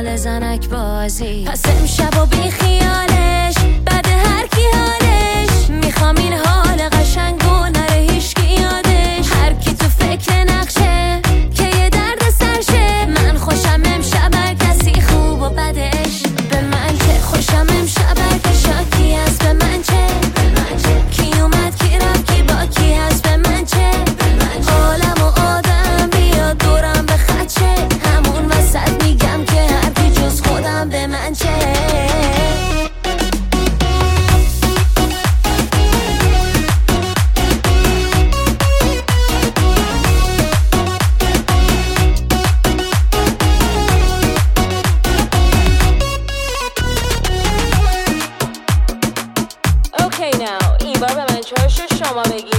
مال زنک بازی. پس امشب و بی خیالش بعد هر کی حالش، میخوام این حال قشنگ و نره هیچکی یادش. هر کی تو فکر نقشه که یه درد سرشه، من خوشم امشب هر کسی خوب و بدش. به من که خوشم امشب هر که شاکی هست. به من چه کی اومد کی رفت کی با کی هست. به من چه عالم و آدم بیاد دورم به خدشه، همون وسط میگم که هر کی جز خودم. به من چه Okay now این بار به من چهارشو شما بگی.